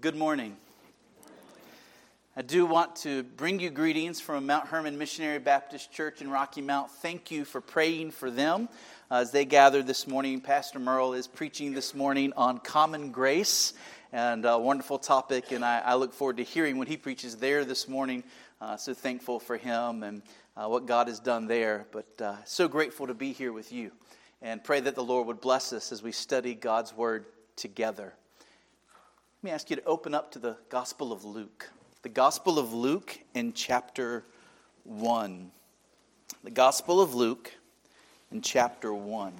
Good morning. I do want to bring you greetings from Mount Hermon Missionary Baptist Church in Rocky Mount. Thank you for praying for them as they gather this morning. Pastor Merle is preaching this morning on common grace, and a wonderful topic, and I look forward to hearing what he preaches there this morning. So thankful for him and what God has done there, but so grateful to be here with you, and pray that the Lord would bless us as we study God's Word together. Let me ask you to open up to the Gospel of Luke. The Gospel of Luke in chapter 1. The Gospel of Luke in chapter 1.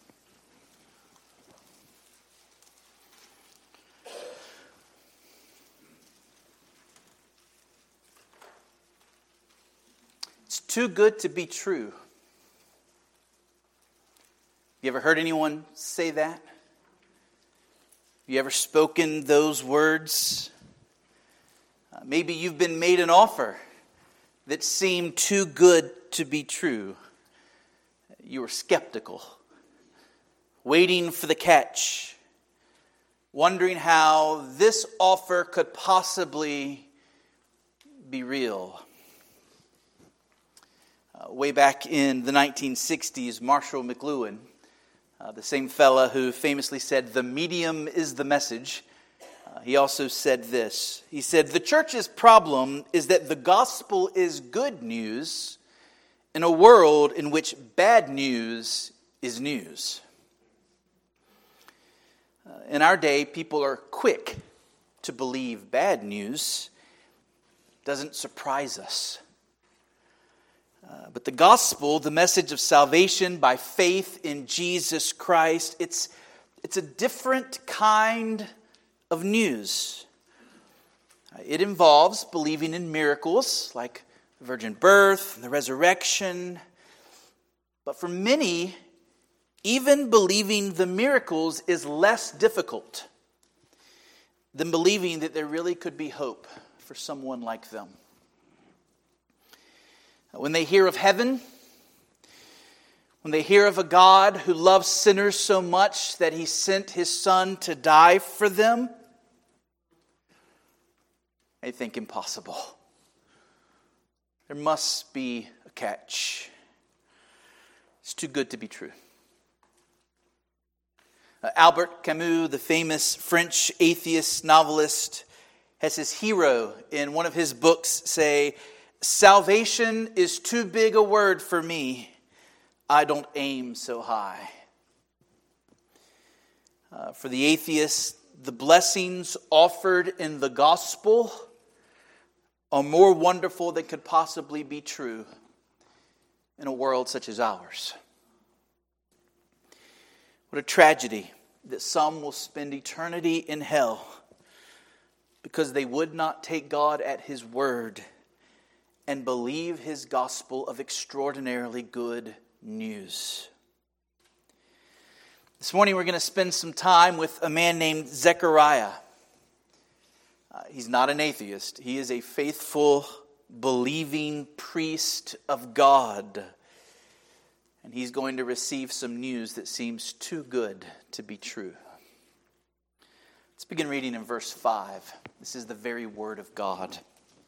It's too good to be true. You ever heard anyone say that? You ever spoken those words? Maybe you've been made an offer that seemed too good to be true. You were skeptical, waiting for the catch, wondering how this offer could possibly be real. Way back in the 1960s, Marshall McLuhan, the same fella who famously said, "The medium is the message," he also said this. He said, "The church's problem is that the gospel is good news in a world in which bad news is news." In our day, people are quick to believe bad news. It doesn't surprise us. But the gospel, the message of salvation by faith in Jesus Christ, it's a different kind of news. It involves believing in miracles like the virgin birth and the resurrection. But for many, even believing the miracles is less difficult than believing that there really could be hope for someone like them. When they hear of heaven, when they hear of a God who loves sinners so much that He sent His Son to die for them, they think impossible. There must be a catch. It's too good to be true. Albert Camus, the famous French atheist novelist, has his hero in one of his books say, "Salvation is too big a word for me. I don't aim so high." For the atheist, the blessings offered in the gospel are more wonderful than could possibly be true in a world such as ours. What a tragedy that some will spend eternity in hell because they would not take God at His word and believe His gospel of extraordinarily good news. This morning we're going to spend some time with a man named Zechariah. He's not an atheist. He is a faithful, believing priest of God. And he's going to receive some news that seems too good to be true. Let's begin reading in verse 5. This is the very word of God.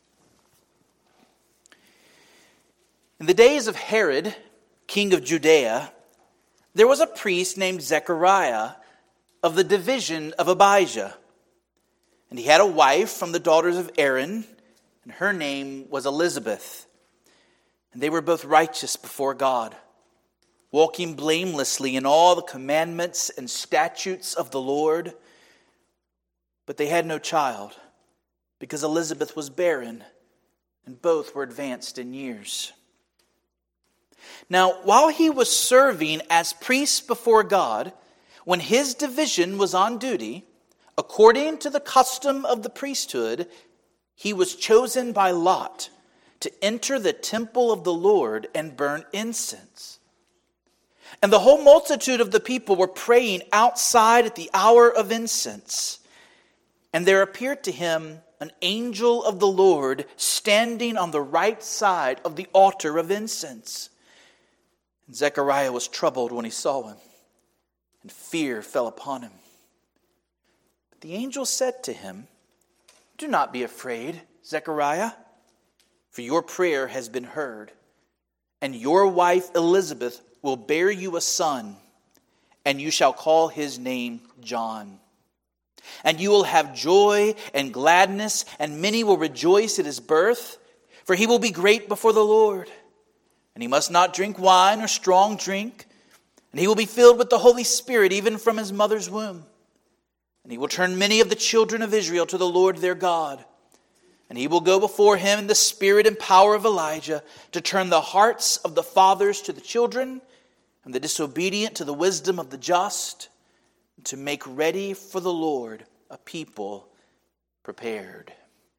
In the days of Herod, king of Judea, there was a priest named Zechariah of the division of Abijah. And he had a wife from the daughters of Aaron, and her name was Elizabeth. And they were both righteous before God, walking blamelessly in all the commandments and statutes of the Lord. But they had no child, because Elizabeth was barren, and both were advanced in years. Now, while he was serving as priest before God, when his division was on duty, according to the custom of the priesthood, he was chosen by lot to enter the temple of the Lord and burn incense. And the whole multitude of the people were praying outside at the hour of incense. And there appeared to him an angel of the Lord standing on the right side of the altar of incense. And Zechariah was troubled when he saw him, and fear fell upon him. But the angel said to him, Do not be afraid, Zechariah, for your prayer has been heard, and your wife Elizabeth will bear you a son, and you shall call his name John. And you will have joy and gladness, and many will rejoice at his birth, for he will be great before the Lord. And he must not drink wine or strong drink, and he will be filled with the Holy Spirit even from his mother's womb. And he will turn many of the children of Israel to the Lord their God. And he will go before him in the spirit and power of Elijah to turn the hearts of the fathers to the children and the disobedient to the wisdom of the just, and to make ready for the Lord a people prepared.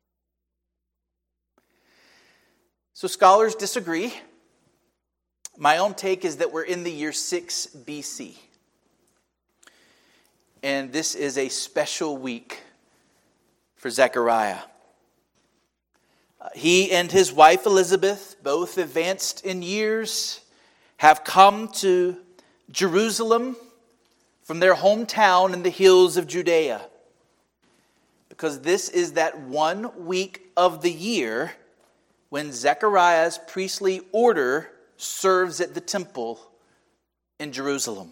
So scholars disagree. My own take is that we're in the year 6 BC. And this is a special week for Zechariah. He and his wife Elizabeth, both advanced in years, have come to Jerusalem from their hometown in the hills of Judea. Because this is that 1 week of the year when Zechariah's priestly order serves at the temple in Jerusalem.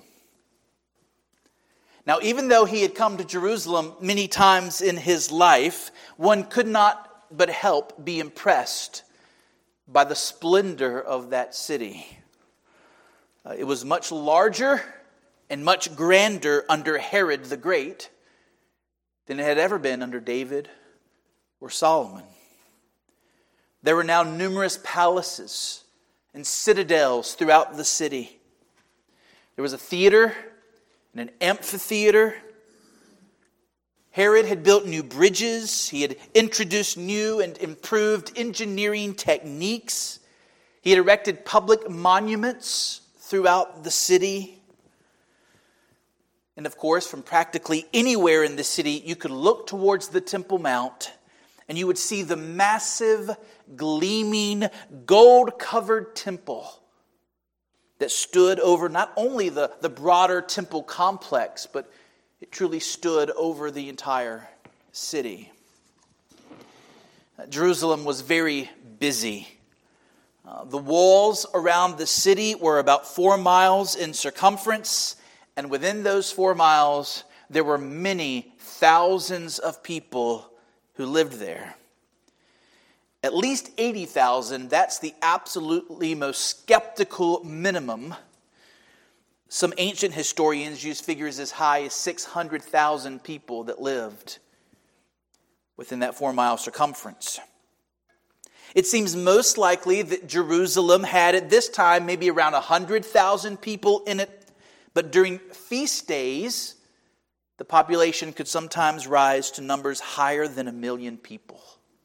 Now, even though he had come to Jerusalem many times in his life, one could not but help be impressed by the splendor of that city. It was much larger and much grander under Herod the Great than it had ever been under David or Solomon. There were now numerous palaces and citadels throughout the city. There was a theater and an amphitheater. Herod had built new bridges. He had introduced new and improved engineering techniques. He had erected public monuments throughout the city. And of course, from practically anywhere in the city, you could look towards the Temple Mount and you would see the massive, gleaming, gold-covered temple that stood over not only the broader temple complex, but it truly stood over the entire city. Jerusalem was very busy. The walls around the city were about 4 miles in circumference, and within those 4 miles, there were many thousands of people who lived there. At least 80,000, that's the absolutely most skeptical minimum. Some ancient historians use figures as high as 600,000 people that lived within that 4-mile circumference. It seems most likely that Jerusalem had at this time maybe around 100,000 people in it, but during feast days, the population could sometimes rise to numbers higher than 1 million people.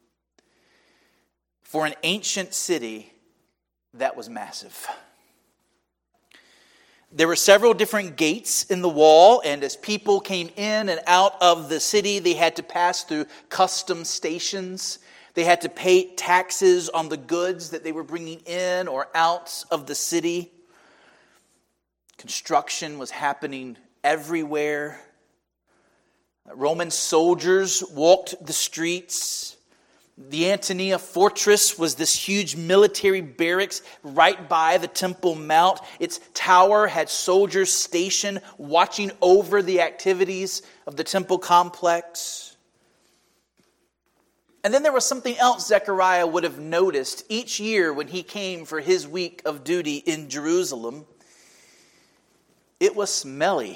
For an ancient city, that was massive. There were several different gates in the wall, and as people came in and out of the city, they had to pass through custom stations. They had to pay taxes on the goods that they were bringing in or out of the city. Construction was happening everywhere. Roman soldiers walked the streets. The Antonia Fortress was this huge military barracks right by the Temple Mount. Its tower had soldiers stationed watching over the activities of the temple complex. And then there was something else Zechariah would have noticed each year when he came for his week of duty in Jerusalem. It was smelly.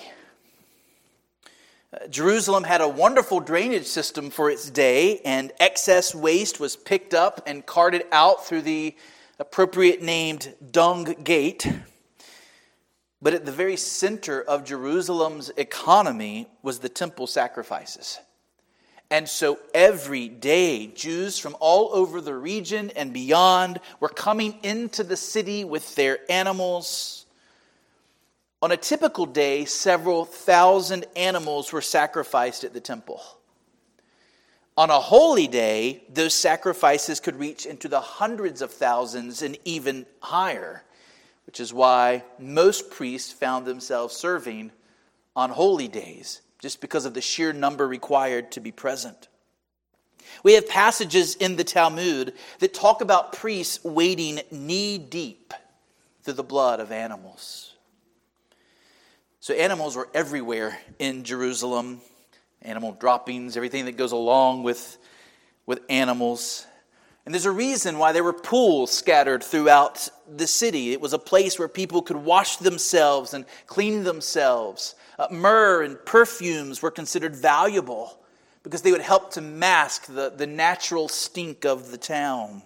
Jerusalem had a wonderful drainage system for its day, and excess waste was picked up and carted out through the appropriate named Dung Gate. But at the very center of Jerusalem's economy was the temple sacrifices. And so every day, Jews from all over the region and beyond were coming into the city with their animals. On a typical day, several thousand animals were sacrificed at the temple. On a holy day, those sacrifices could reach into the hundreds of thousands and even higher, which is why most priests found themselves serving on holy days, just because of the sheer number required to be present. We have passages in the Talmud that talk about priests wading knee-deep through the blood of animals. So animals were everywhere in Jerusalem. Animal droppings, everything that goes along with animals. And there's a reason why there were pools scattered throughout the city. It was a place where people could wash themselves and clean themselves. Myrrh and perfumes were considered valuable because they would help to mask the natural stink of the town.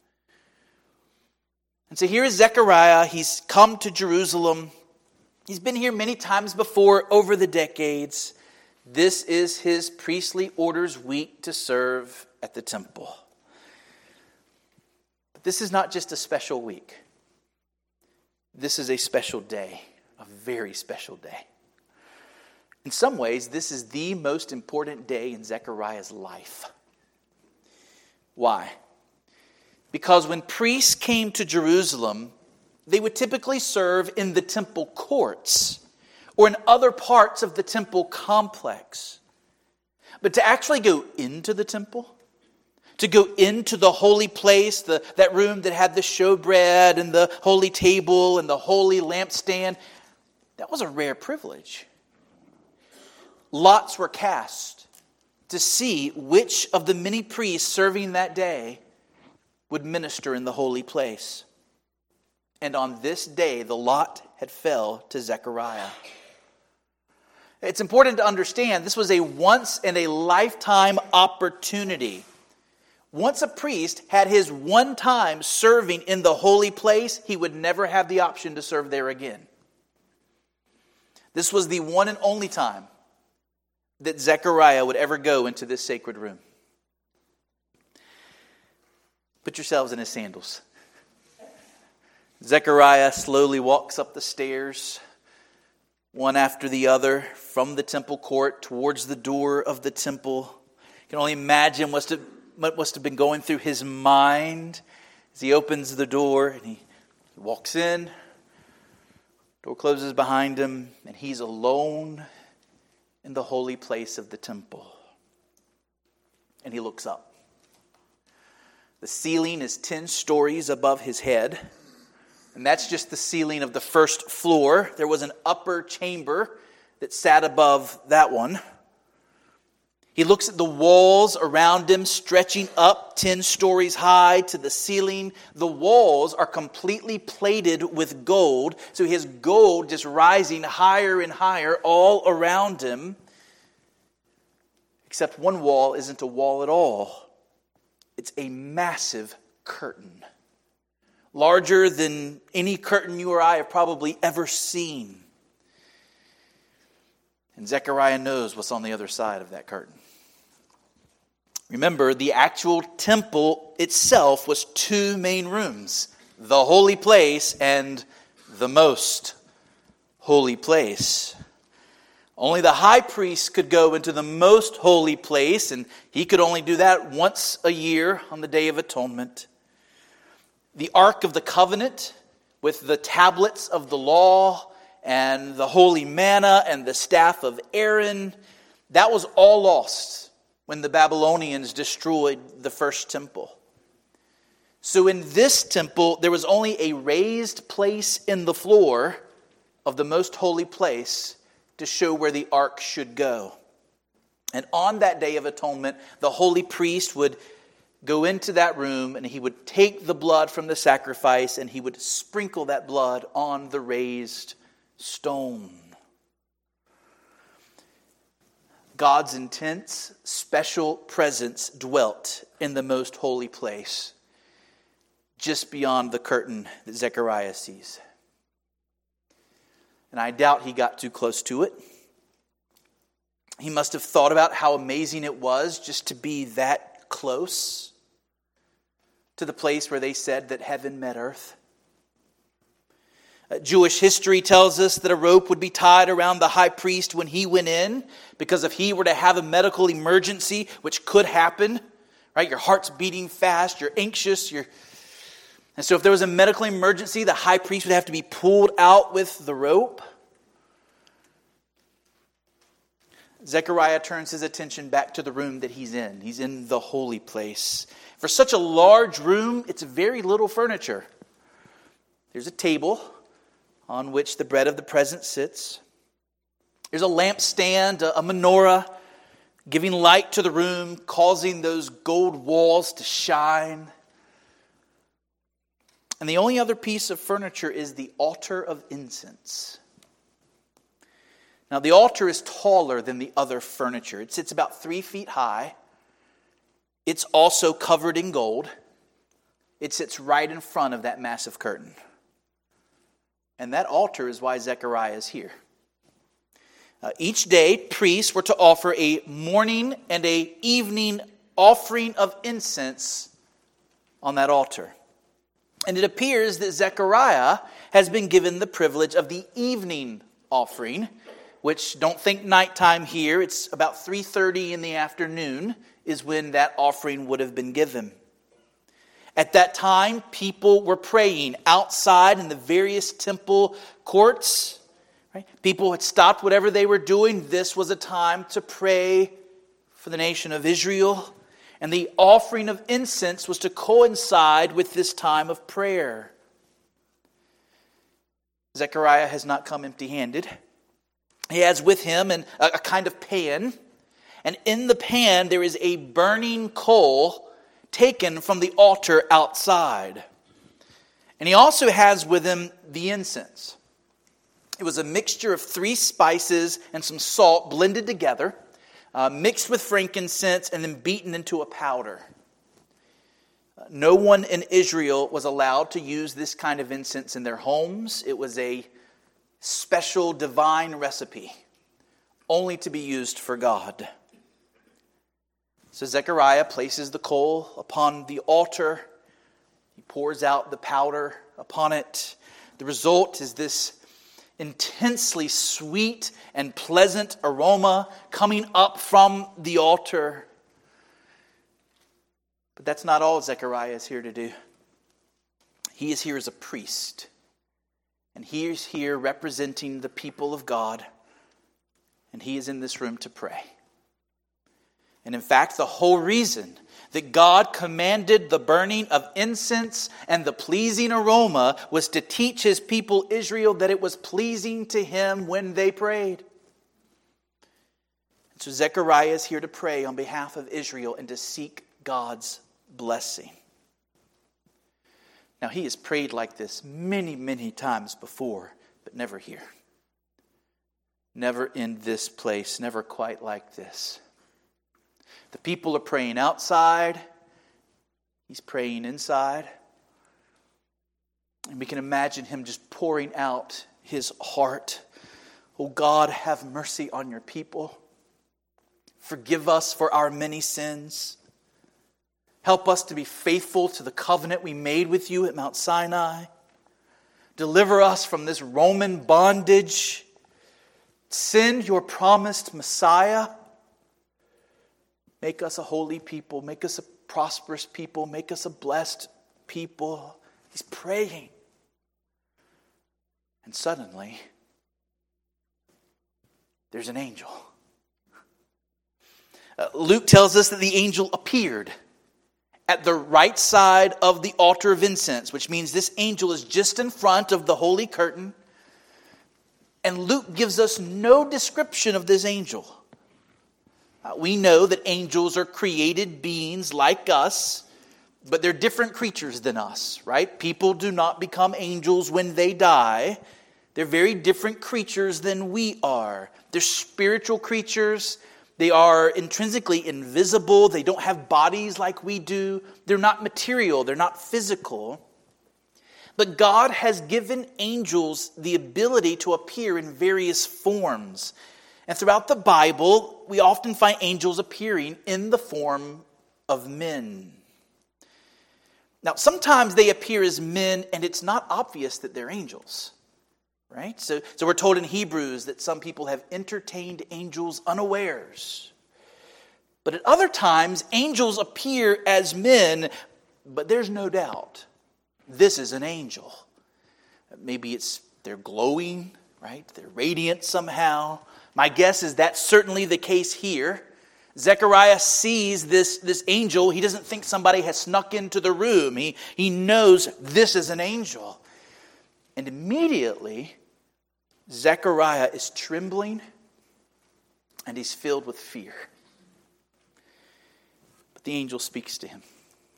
And so here is Zechariah. He's come to Jerusalem. He's been here many times before over the decades. This is his priestly orders week to serve at the temple. But this is not just a special week. This is a special day, a very special day. In some ways, this is the most important day in Zechariah's life. Why? Because when priests came to Jerusalem, they would typically serve in the temple courts or in other parts of the temple complex. But to actually go into the temple, to go into the holy place, that room that had the showbread and the holy table and the holy lampstand, that was a rare privilege. Lots were cast to see which of the many priests serving that day would minister in the holy place. And on this day, the lot had fell to Zechariah. It's important to understand this was a once in a lifetime opportunity. Once a priest had his one time serving in the holy place, he would never have the option to serve there again. This was the one and only time that Zechariah would ever go into this sacred room. Put yourselves in his sandals. Zechariah slowly walks up the stairs, one after the other, from the temple court towards the door of the temple. You can only imagine what must have been going through his mind as he opens the door and he walks in. Door closes behind him, and he's alone in the holy place of the temple. And he looks up. The ceiling is 10 stories above his head. And that's just the ceiling of the first floor. There was an upper chamber that sat above that one. He looks at the walls around him, stretching up 10 stories high to the ceiling. The walls are completely plated with gold. So he has gold just rising higher and higher all around him. Except one wall isn't a wall at all. It's a massive curtain. Larger than any curtain you or I have probably ever seen. And Zechariah knows what's on the other side of that curtain. Remember, the actual temple itself was 2 main rooms. The holy place and the most holy place. Only the high priest could go into the most holy place, and he could only do that once a year on the Day of Atonement. The Ark of the Covenant with the tablets of the law and the holy manna and the staff of Aaron, that was all lost when the Babylonians destroyed the first temple. So in this temple, there was only a raised place in the floor of the most holy place to show where the ark should go. And on that Day of Atonement, the holy priest would go into that room and he would take the blood from the sacrifice and he would sprinkle that blood on the raised stone. God's intense, special presence dwelt in the most holy place, just beyond the curtain that Zechariah sees. And I doubt he got too close to it. He must have thought about how amazing it was just to be that close to the place where they said that heaven met earth. Jewish history tells us that a rope would be tied around the high priest when he went in, because if he were to have a medical emergency, which could happen, right? Your heart's beating fast, you're anxious, and so if there was a medical emergency, the high priest would have to be pulled out with the rope. Zechariah turns his attention back to the room that he's in. He's in the holy place. For such a large room, it's very little furniture. There's a table on which the bread of the presence sits. There's a lampstand, a menorah, giving light to the room, causing those gold walls to shine. And the only other piece of furniture is the altar of incense. Now, the altar is taller than the other furniture. It sits about 3 feet high. It's also covered in gold. It sits right in front of that massive curtain. And that altar is why Zechariah is here. Each day, priests were to offer a morning and an evening offering of incense on that altar. And it appears that Zechariah has been given the privilege of the evening offering, which, don't think nighttime here, it's about 3:30 in the afternoon is when that offering would have been given. At that time, people were praying outside in the various temple courts. Right? People had stopped whatever they were doing. This was a time to pray for the nation of Israel. And the offering of incense was to coincide with this time of prayer. Zechariah has not come empty-handed. He has with him a kind of pan. And in the pan there is a burning coal taken from the altar outside. And he also has with him the incense. It was a mixture of 3 spices and some salt blended together, mixed with frankincense and then beaten into a powder. No one in Israel was allowed to use this kind of incense in their homes. It was a special divine recipe, only to be used for God. So Zechariah places the coal upon the altar. He pours out the powder upon it. The result is this intensely sweet and pleasant aroma coming up from the altar. But that's not all Zechariah is here to do. He is here as a priest. And he is here representing the people of God. And he is in this room to pray. And in fact, the whole reason that God commanded the burning of incense and the pleasing aroma was to teach his people Israel that it was pleasing to him when they prayed. And so Zechariah is here to pray on behalf of Israel and to seek God's blessing. Now, he has prayed like this many, many times before, but never here. Never in this place, never quite like this. The people are praying outside. He's praying inside. And we can imagine him just pouring out his heart. Oh God, have mercy on your people. Forgive us for our many sins. Help us to be faithful to the covenant we made with you at Mount Sinai. Deliver us from this Roman bondage. Send your promised Messiah. Make us a holy people. Make us a prosperous people. Make us a blessed people. He's praying. And suddenly, there's an angel. Luke tells us that the angel appeared at the right side of the altar of incense, which means this angel is just in front of the holy curtain. And Luke gives us no description of this angel. We know that angels are created beings like us, but they're different creatures than us, right? People do not become angels when they die. They're very different creatures than we are. They're spiritual creatures. They are intrinsically invisible. They don't have bodies like we do. They're not material. They're not physical. But God has given angels the ability to appear in various forms. And throughout the Bible, we often find angels appearing in the form of men. Now, sometimes they appear as men, and it's not obvious that they're angels. Right? So we're told in Hebrews that some people have entertained angels unawares. But at other times, angels appear as men, but there's no doubt this is an angel. Maybe they're glowing, right? They're radiant somehow. My guess is that's certainly the case here. Zechariah sees this angel. He doesn't think somebody has snuck into the room. He knows this is an angel. And immediately, Zechariah is trembling and he's filled with fear. But the angel speaks to him.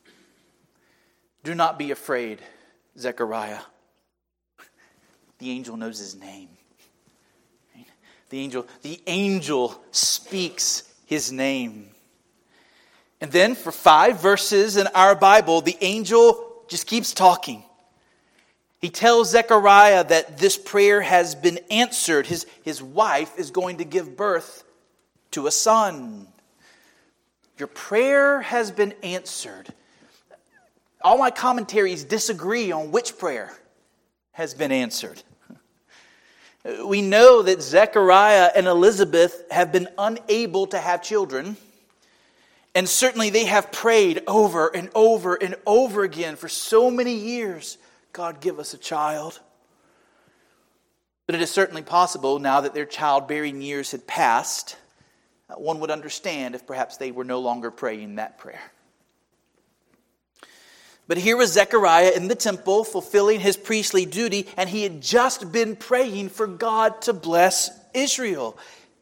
Do not be afraid, Zechariah. The angel knows his name. The angel speaks his name. And then for 5 verses in our Bible, the angel just keeps talking. He tells Zechariah that this prayer has been answered. His wife is going to give birth to a son. Your prayer has been answered. All my commentaries disagree on which prayer has been answered. We know that Zechariah and Elizabeth have been unable to have children. And certainly they have prayed over and over and over again for so many years, God, give us a child. But it is certainly possible now that their childbearing years had passed, one would understand if perhaps they were no longer praying that prayer. But here was Zechariah in the temple fulfilling his priestly duty, and he had just been praying for God to bless Israel.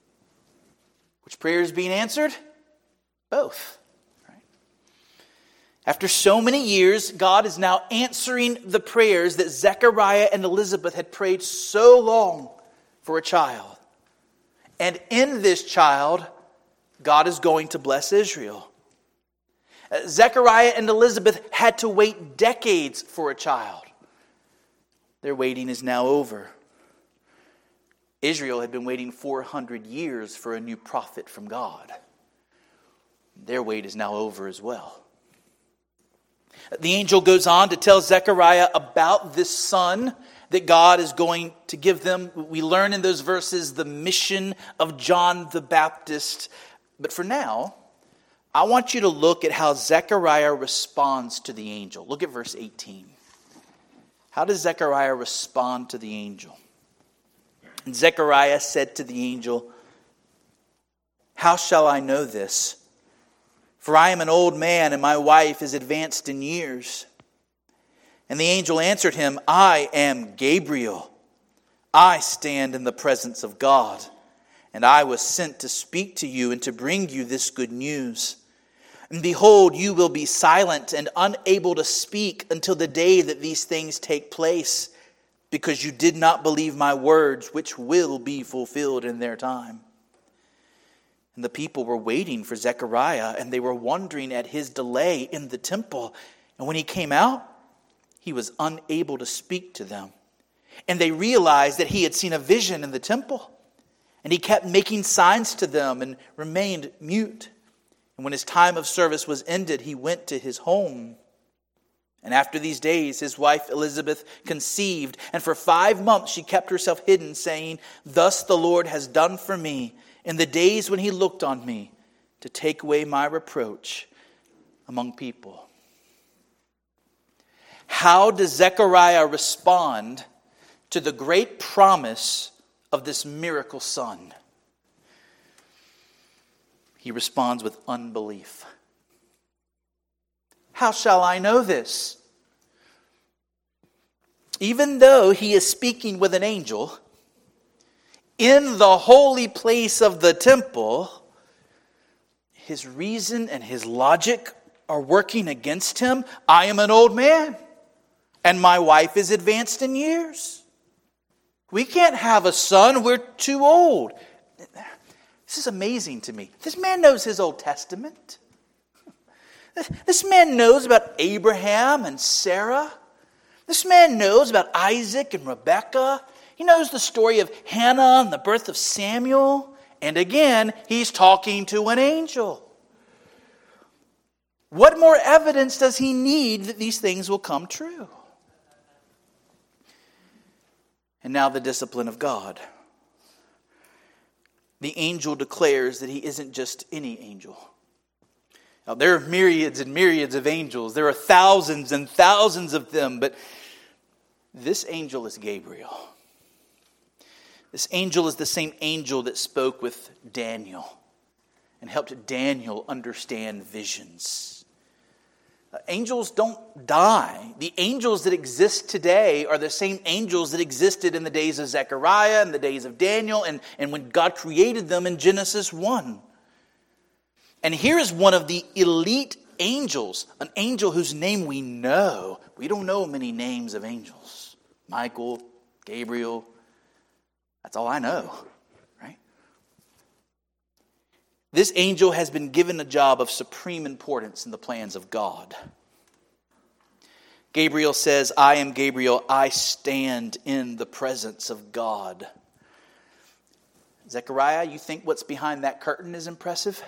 Which prayer is being answered? Both. Right? After so many years, God is now answering the prayers that Zechariah and Elizabeth had prayed so long for a child. And in this child, God is going to bless Israel. Zechariah and Elizabeth had to wait decades for a child. Their waiting is now over. Israel had been waiting 400 years for a new prophet from God. Their wait is now over as well. The angel goes on to tell Zechariah about this son that God is going to give them. We learn in those verses the mission of John the Baptist. But for now, I want you to look at how Zechariah responds to the angel. Look at verse 18. How does Zechariah respond to the angel? And Zechariah said to the angel, how shall I know this? For I am an old man and my wife is advanced in years. And the angel answered him, I am Gabriel. I stand in the presence of God. And I was sent to speak to you and to bring you this good news. And behold, you will be silent and unable to speak until the day that these things take place, because you did not believe my words, which will be fulfilled in their time. And the people were waiting for Zechariah, and they were wondering at his delay in the temple. And when he came out, he was unable to speak to them. And they realized that he had seen a vision in the temple. And he kept making signs to them and remained mute. And when his time of service was ended, he went to his home. And after these days, his wife Elizabeth conceived. And for 5 months she kept herself hidden, saying, thus the Lord has done for me in the days when he looked on me to take away my reproach among people. How does Zechariah respond to the great promise of this miracle son? He responds with unbelief. How shall I know this? Even though he is speaking with an angel, in the holy place of the temple, his reason and his logic are working against him. I am an old man, and my wife is advanced in years. We can't have a son, we're too old. This is amazing to me. This man knows his Old Testament. This man knows about Abraham and Sarah. This man knows about Isaac and Rebekah. He knows the story of Hannah and the birth of Samuel. And again, he's talking to an angel. What more evidence does he need that these things will come true? And now the discipline of God. The angel declares that he isn't just any angel. Now, there are myriads and myriads of angels. There are thousands and thousands of them. But this angel is Gabriel. This angel is the same angel that spoke with Daniel and helped Daniel understand visions. Angels don't die. The angels that exist today are the same angels that existed in the days of Zechariah and the days of Daniel and when God created them in Genesis 1. And here is one of the elite angels, an angel whose name we know. We don't know many names of angels. Michael, Gabriel, that's all I know, right? This angel has been given a job of supreme importance in the plans of God. Gabriel says, I am Gabriel, I stand in the presence of God. Zechariah, you think what's behind that curtain is impressive?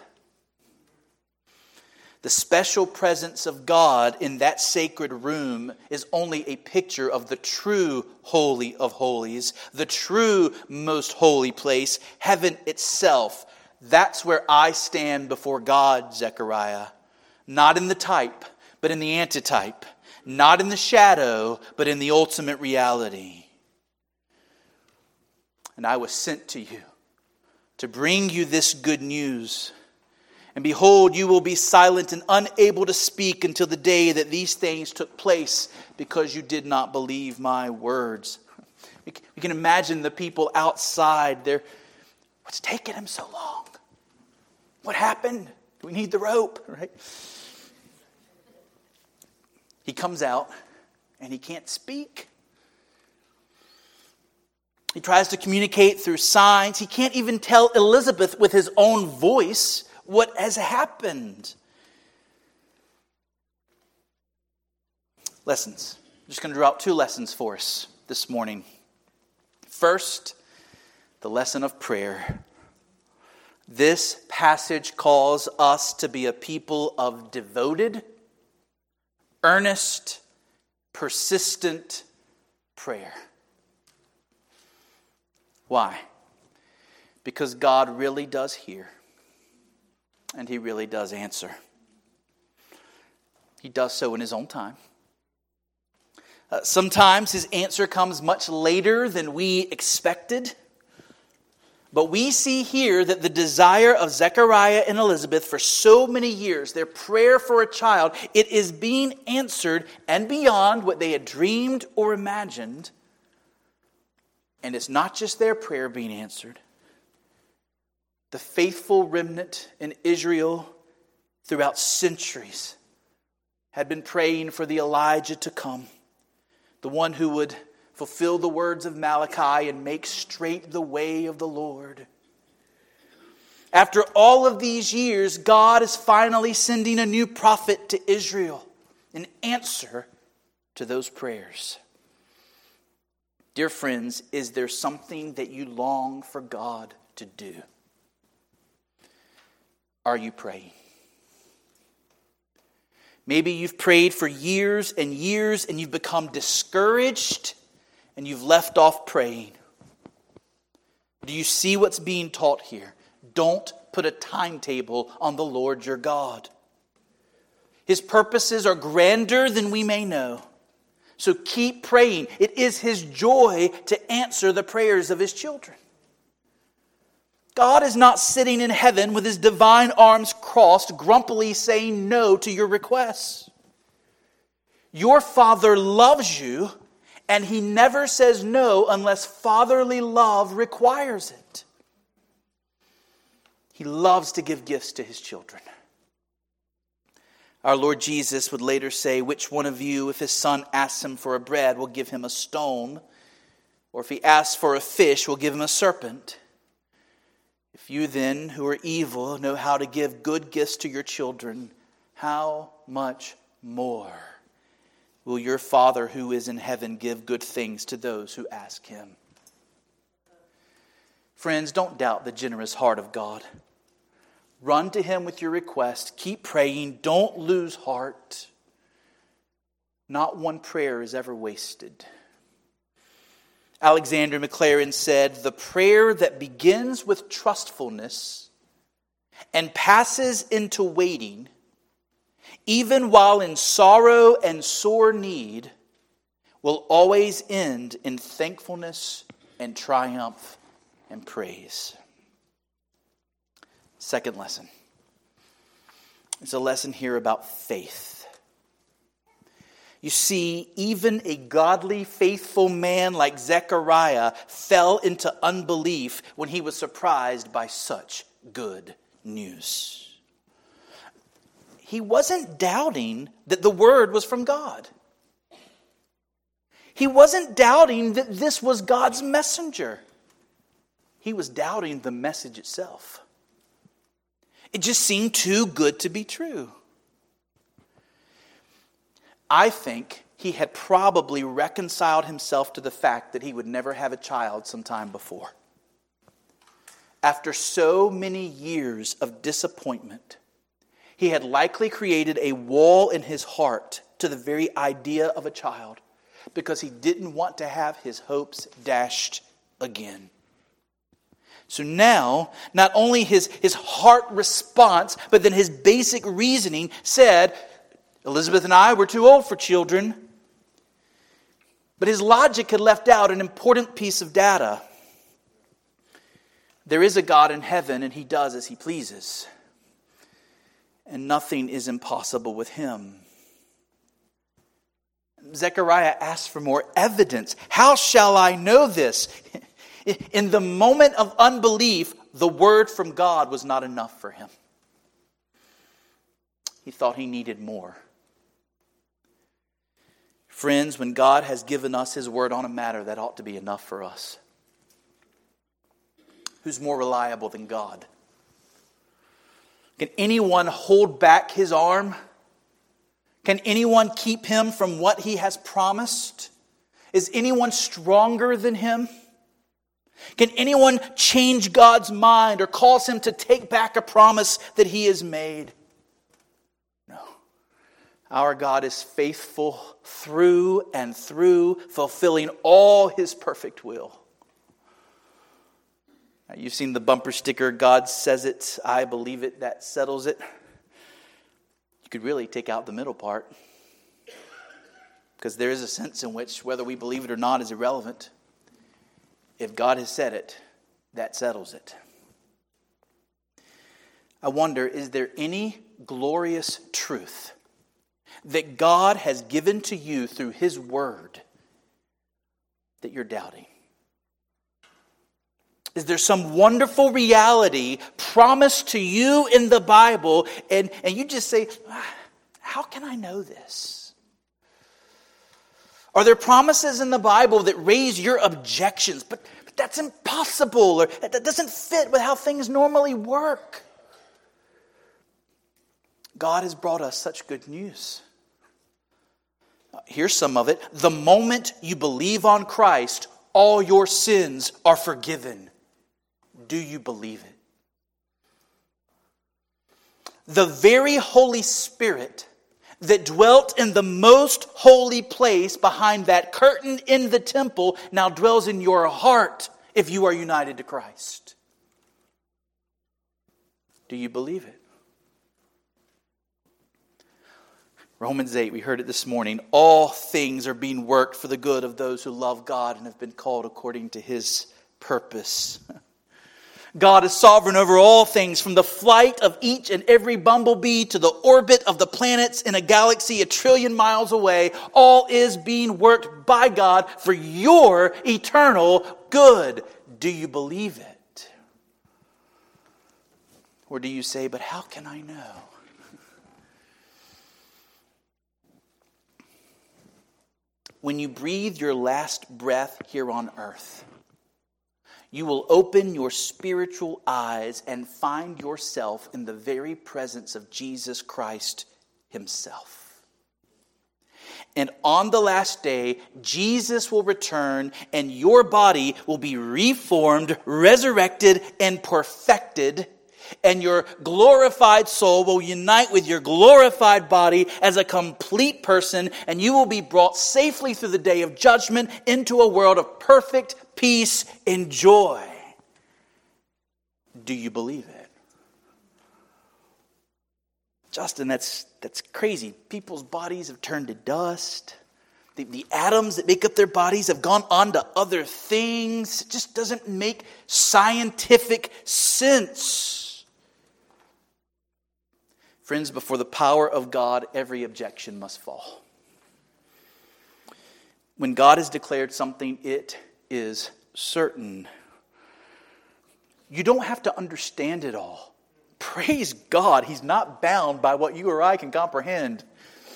The special presence of God in that sacred room is only a picture of the true Holy of Holies, the true most holy place, heaven itself. That's where I stand before God, Zechariah. Not in the type, but in the antitype. Not in the shadow, but in the ultimate reality. And I was sent to you to bring you this good news. And behold, you will be silent and unable to speak until the day that these things took place, because you did not believe my words. We can imagine the people outside. What's taking him so long? What happened? We need the rope, right? He comes out and he can't speak. He tries to communicate through signs. He can't even tell Elizabeth with his own voice what has happened. Lessons. I'm just going to draw out 2 lessons for us this morning. First, the lesson of prayer. This passage calls us to be a people of devoted, earnest, persistent prayer. Why? Because God really does hear. And He really does answer. He does so in His own time. Sometimes His answer comes much later than we expected. But we see here that the desire of Zechariah and Elizabeth for so many years, their prayer for a child, it is being answered and beyond what they had dreamed or imagined. And it's not just their prayer being answered. The faithful remnant in Israel throughout centuries had been praying for the Elijah to come, the one who would fulfill the words of Malachi and make straight the way of the Lord. After all of these years, God is finally sending a new prophet to Israel in answer to those prayers. Dear friends, is there something that you long for God to do? Are you praying? Maybe you've prayed for years and years and you've become discouraged and you've left off praying. Do you see what's being taught here? Don't put a timetable on the Lord your God. His purposes are grander than we may know. So keep praying. It is His joy to answer the prayers of His children. God is not sitting in heaven with His divine arms crossed, grumpily saying no to your requests. Your Father loves you, and He never says no unless fatherly love requires it. He loves to give gifts to His children. Our Lord Jesus would later say, which one of you, if his son asks him for a bread, will give him a stone? Or if he asks for a fish, will give him a serpent? If you then, who are evil, know how to give good gifts to your children, how much more will your Father who is in heaven give good things to those who ask Him? Friends, don't doubt the generous heart of God. Run to Him with your request. Keep praying. Don't lose heart. Not one prayer is ever wasted. Alexander Maclaren said, the prayer that begins with trustfulness and passes into waiting, even while in sorrow and sore need, will always end in thankfulness and triumph and praise. Second lesson. It's a lesson here about faith. You see, even a godly, faithful man like Zechariah fell into unbelief when he was surprised by such good news. He wasn't doubting that the word was from God. He wasn't doubting that this was God's messenger. He was doubting the message itself. It just seemed too good to be true. I think he had probably reconciled himself to the fact that he would never have a child sometime before. After so many years of disappointment, he had likely created a wall in his heart to the very idea of a child because he didn't want to have his hopes dashed again. So now, not only his heart response, but then his basic reasoning said, Elizabeth and I were too old for children. But his logic had left out an important piece of data. There is a God in heaven, and he does as he pleases. And nothing is impossible with him. Zechariah asked for more evidence. How shall I know this? In the moment of unbelief, the word from God was not enough for him. He thought he needed more. Friends, when God has given us his word on a matter, that ought to be enough for us. Who's more reliable than God? Can anyone hold back his arm? Can anyone keep him from what he has promised? Is anyone stronger than him? Can anyone change God's mind or cause him to take back a promise that he has made? No. Our God is faithful through and through, fulfilling all his perfect will. Now, you've seen the bumper sticker, God says it, I believe it, that settles it. You could really take out the middle part, because there is a sense in which whether we believe it or not is irrelevant. If God has said it, that settles it. I wonder, is there any glorious truth that God has given to you through his word that you're doubting? Is there some wonderful reality promised to you in the Bible and you just say, how can I know this? Are there promises in the Bible that raise your objections? But that's impossible, or that doesn't fit with how things normally work. God has brought us such good news. Here's some of it. The moment you believe on Christ, all your sins are forgiven. Do you believe it? The very Holy Spirit that dwelt in the most holy place behind that curtain in the temple now dwells in your heart if you are united to Christ. Do you believe it? Romans 8, we heard it this morning. All things are being worked for the good of those who love God and have been called according to his purpose. God is sovereign over all things, from the flight of each and every bumblebee to the orbit of the planets in a galaxy 1 trillion miles away. All is being worked by God for your eternal good. Do you believe it? Or do you say, but how can I know? When you breathe your last breath here on earth, you will open your spiritual eyes and find yourself in the very presence of Jesus Christ himself. And on the last day, Jesus will return and your body will be reformed, resurrected, and perfected. And your glorified soul will unite with your glorified body as a complete person. And you will be brought safely through the day of judgment into a world of perfect peace and joy. Do you believe it? Justin, that's crazy. People's bodies have turned to dust. The atoms that make up their bodies have gone on to other things. It just doesn't make scientific sense. Friends, before the power of God, every objection must fall. When God has declared something, it is certain. You don't have to understand it all. Praise God, He's not bound by what you or I can comprehend.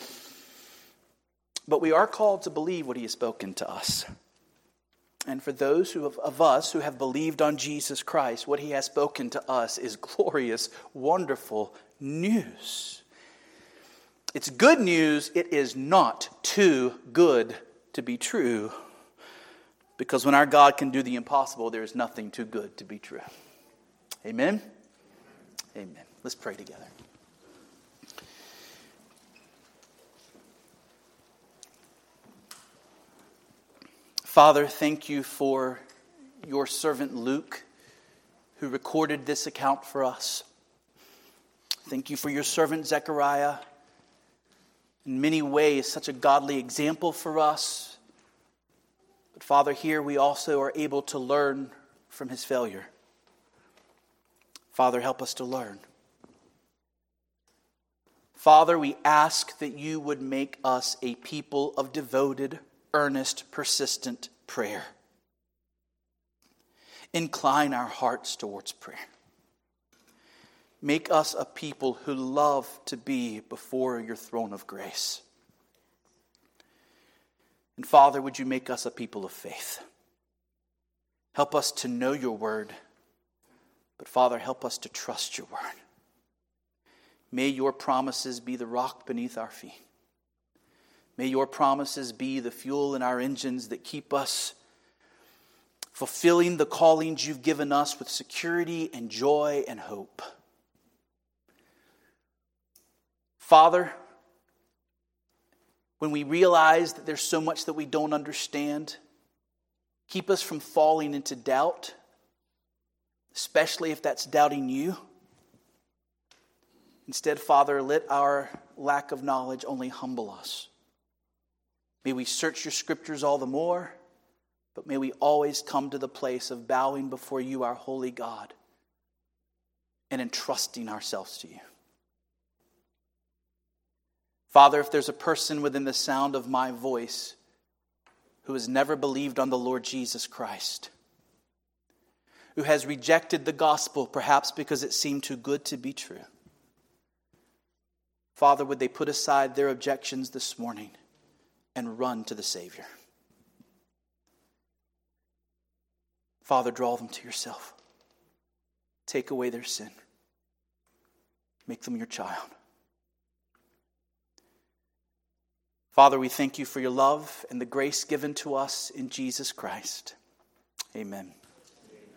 But we are called to believe what He has spoken to us. And for those of us who have believed on Jesus Christ, what He has spoken to us is glorious, wonderful news. It's good news. It is not too good to be true. Because when our God can do the impossible, there is nothing too good to be true. Amen? Amen. Let's pray together. Father, thank you for your servant Luke, who recorded this account for us. Thank you for your servant Zechariah. In many ways, such a godly example for us. But Father, here we also are able to learn from his failure. Father, help us to learn. Father, we ask that you would make us a people of devoted, earnest, persistent prayer. Incline our hearts towards prayer. Make us a people who love to be before your throne of grace. And Father, would you make us a people of faith? Help us to know your word. But Father, help us to trust your word. May your promises be the rock beneath our feet. May your promises be the fuel in our engines that keep us fulfilling the callings you've given us with security and joy and hope. Father, when we realize that there's so much that we don't understand, keep us from falling into doubt, especially if that's doubting you. Instead, Father, let our lack of knowledge only humble us. May we search your scriptures all the more, but may we always come to the place of bowing before you, our holy God, and entrusting ourselves to you. Father, if there's a person within the sound of my voice who has never believed on the Lord Jesus Christ, who has rejected the gospel perhaps because it seemed too good to be true, Father, would they put aside their objections this morning and run to the Savior? Father, draw them to yourself. Take away their sin. Make them your child. Father, we thank you for your love and the grace given to us in Jesus Christ. Amen.